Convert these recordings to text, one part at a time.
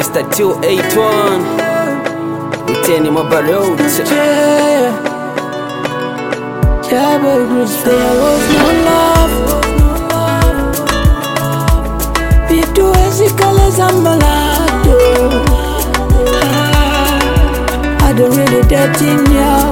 Mr. 281 Mteni Mabarot. Yeah, but there was no love. Vitu ezikale za malado. I don't really dating you.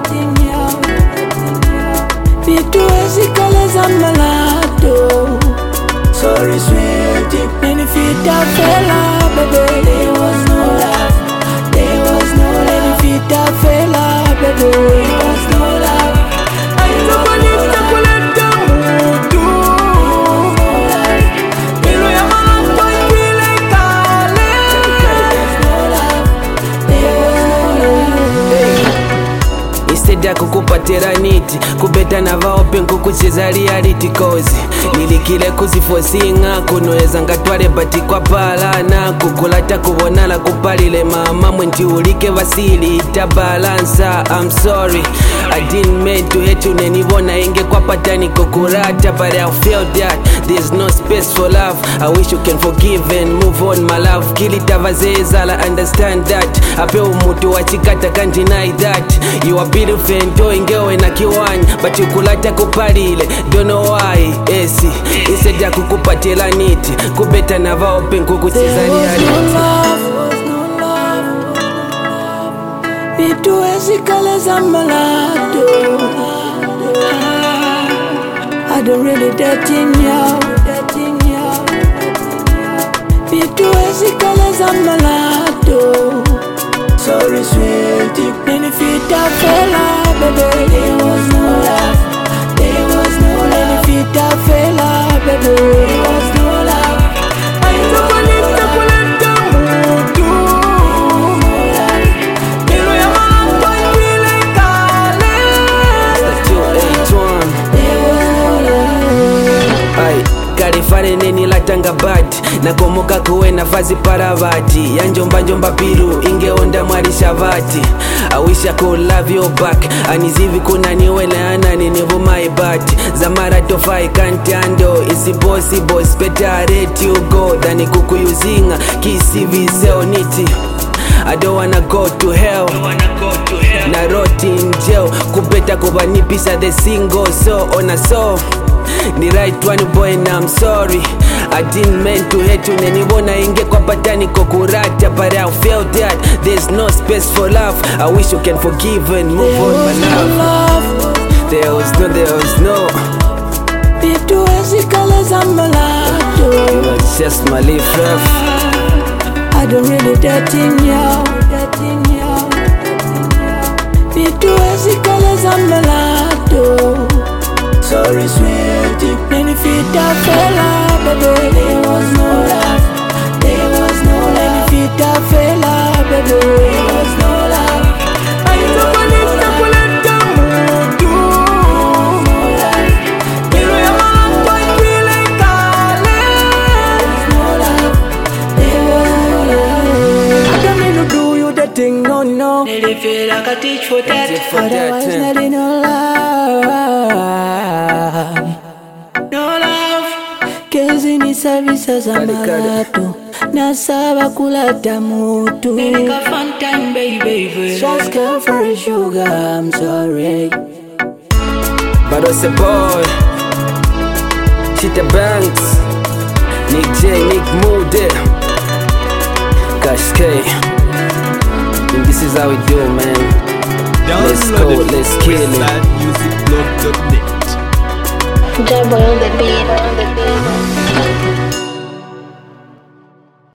Vitu ezikale za malado. Sorry sweetie, benefit of fella, baby. There was no love. There was no benefit of fella, baby. There was no love. Instead ya kukupatira niti kubeta na vaope nkukucheza reality cause nilikile kuzifosinga kunoeza ngatwale bati kwa palana kukulata kubonala kupalile mama mwenti ulike vasili ita balansa. I'm sorry I didn't mean to hate you nenibona inge kwa patani kukurata but I feel that there's no space for love. I wish you can forgive and move on my love. Kilita vazezala understand that ape umutu wachikata can't deny that you are beautiful and ingewe na kiwanya but ukulata kupalile don't know why esi instead ya kukupatela niti kubeta na vaope nkukucheza reality. Vitu ezikale za malado. I don't really dating you. Vitu ezikale za malado. Sorry sweetie, benefit of fella, baby. There was no love. There was no benefit of fella, baby. There was no love. Karifane neni latanga bati nakomoka kuwe nafasi paravati ya njomba piru ingeonda mwari shavati. I wish I could love you back anizivi kuna niwe na anani nivu my bati zamara tofa ikantando isi boss better I let you go than kukuyuzinga kisi viseo niti. I don't wanna go to hell. Na roti in jail kubeta kubanipisa the single so on a soul. Ni right one boy and I'm sorry I didn't mean to hate you nenibona inge kwa patani kokurata but I feel that there's no space for love. I wish you can forgive and move on my love. There was no Vitu ezikale za malado. You are just my life rough. I don't really dating you. Vitu ezikale za malado. Sorry sweetie, benefit of fella, baby. There was no love. There was no benefit of fella, baby. There was no love. No, no. They feel like I teach for that. Otherwise, not in no love. No love. Kezi ni service za malatu. Nasaba kulata mutu. Make a fun time, baby. Just come for a sugar, I'm sorry. But it's a boy Chita Banks Nick J, Nick Moody Cash K. And this is how we do, man. Let's go, let's kill it. Musicblog.net. Jabba on the beat.